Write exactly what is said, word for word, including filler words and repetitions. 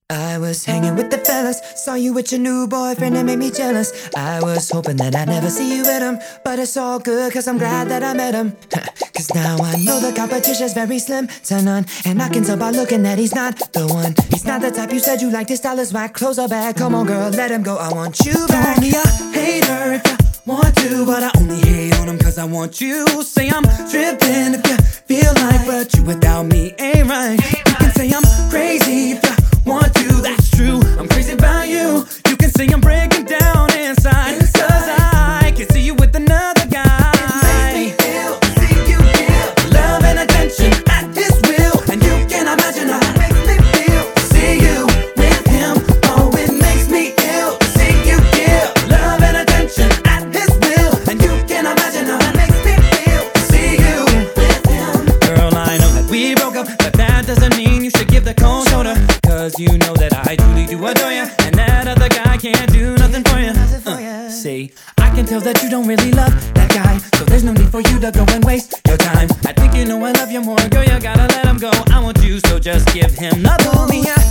I was hanging with the fellas, saw you with your new boyfriend, it made me jealous. I was hoping that I'd never see you with him, but it's all good cause I'm glad that I met him. Cause now I know the competition's very slim to none, and I can tell by looking that he's not the one. He's not the type you said you liked, his style is whack, clothes are bad. Come on girl, let him go, I want you back. Call me a hater if you want to, but I only hate on him cause I want you. Say I'm tripping if you feel like, but you without me ain't right. You can say I'm crazy if you want to, that's true, I'm crazy about you. You can say I'm breaking down inside, cause I can see you with another guy. It makes me feel, see you give love and attention at his will, and you can imagine how it makes me feel. See you with him, oh it makes me ill. See you give love and attention at his will, and you can imagine how it makes me feel. See you with him. Girl, I know that we broke up, but that doesn't mean you should give the cold shoulder. Cause you know that I truly do adore you, and that other guy can't do nothing for you. Uh, see, I can tell that you don't really love that guy, so there's no need for you to go and waste your time. I think you know I love you more, girl, you gotta let him go. I want you, so just give him the Call me a